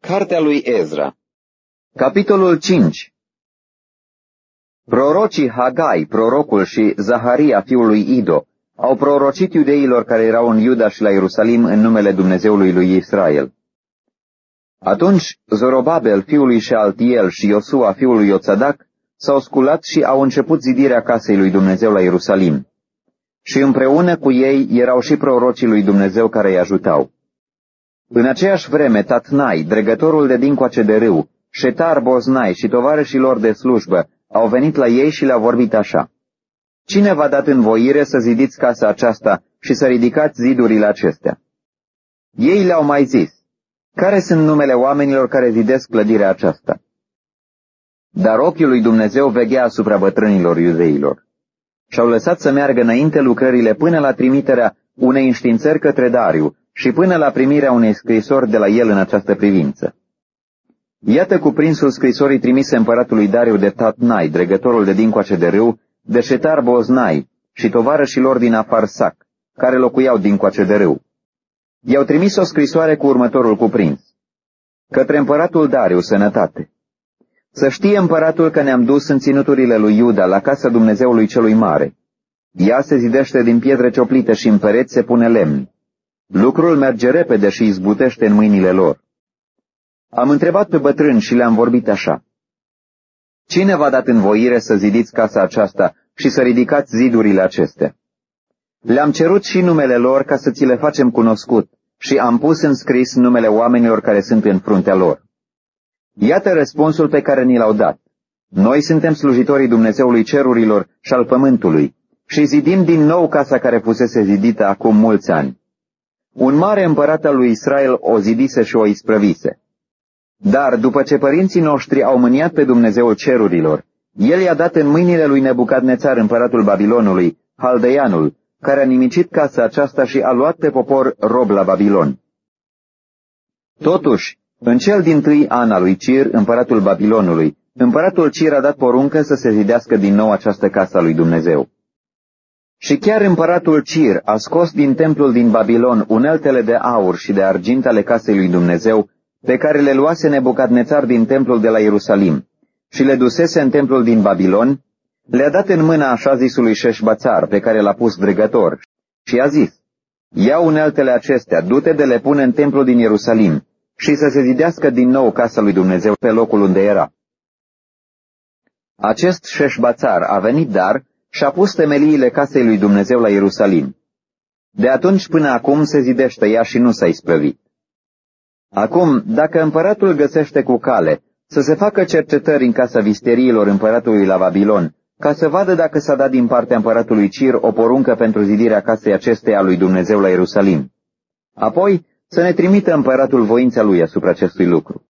Cartea lui Ezra. Capitolul 5. Prorocii Hagai, prorocul, și Zaharia, fiul lui Ido, au prorocit iudeilor care erau în Iuda și la Ierusalim în numele Dumnezeului lui Israel. Atunci Zorobabel, fiul lui Shealtiel, și Iosua, fiul lui Iotsadak, s-au sculat și au început zidirea casei lui Dumnezeu la Ierusalim. Și împreună cu ei erau și prorocii lui Dumnezeu care îi ajutau. În aceeași vreme, Tatnai, dregătorul de dincoace de râu, Șetar Boznai și tovarășii lor de slujbă au venit la ei și le-au vorbit așa: Cine v-a dat învoire să zidiți casa aceasta și să ridicați zidurile acestea? Ei le-au mai zis: Care sunt numele oamenilor care zidesc clădirea aceasta? Dar ochiul lui Dumnezeu veghea asupra bătrânilor iudeilor. Și-au lăsat să meargă înainte lucrările până la trimiterea unei înștiințări către Dariu și până la primirea unei scrisori de la el în această privință. Iată cuprinsul scrisorii trimise împăratului Dariu de Tatnai, dregătorul de dincoace de râu, de Șetar Boznai și tovarășilor din Afarsac, care locuiau dincoace de râu. I-au trimis o scrisoare cu următorul cuprins: Către împăratul Dariu, sănătate. Să știe împăratul că ne-am dus în ținuturile lui Iuda, la casa Dumnezeului celui mare. Ea se zidește din pietre cioplite și în pereți se pune lemn. Lucrul merge repede și izbutește în mâinile lor. Am întrebat pe bătrâni și le-am vorbit așa: Cine v-a dat învoire să zidiți casa aceasta și să ridicați zidurile acestea? Le-am cerut și numele lor ca să ți le facem cunoscut și am pus în scris numele oamenilor care sunt în fruntea lor. Iată răspunsul pe care ni l-au dat: Noi suntem slujitorii Dumnezeului cerurilor și al pământului și zidim din nou casa care fusese zidită acum mulți ani. Un mare împărat al lui Israel o zidise și o isprăvise. Dar după ce părinții noștri au mâniat pe Dumnezeul cerurilor, el i-a dat în mâinile lui Nebucadnețar, împăratul Babilonului, Haldeianul, care a nimicit casa aceasta și a luat pe popor rob la Babilon. Totuși, în cel dintâi an al lui Cir, împăratul Babilonului, împăratul Cir a dat poruncă să se zidească din nou această casă a lui Dumnezeu. Și chiar împăratul Cir a scos din templul din Babilon uneltele de aur și de argint ale casei lui Dumnezeu, pe care le luase Nebucadnețar din templul de la Ierusalim, și le dusese în templul din Babilon, le-a dat în mâna așa zisului Șeșbațar, pe care l-a pus dregător, și i-a zis: Ia uneltele acestea, du-te de le pune în templul din Ierusalim, și să se zidească din nou casa lui Dumnezeu pe locul unde era. Acest Șeșbațar a venit dar și a pus temeliile casei lui Dumnezeu la Ierusalim. De atunci până acum se zidește ea și nu s-a isprăvit. Acum, dacă împăratul găsește cu cale să se facă cercetări în casa visteriilor împăratului la Babilon, ca să vadă dacă s-a dat din partea împăratului Cir o poruncă pentru zidirea casei acesteia lui Dumnezeu la Ierusalim, apoi să ne trimită împăratul voința lui asupra acestui lucru.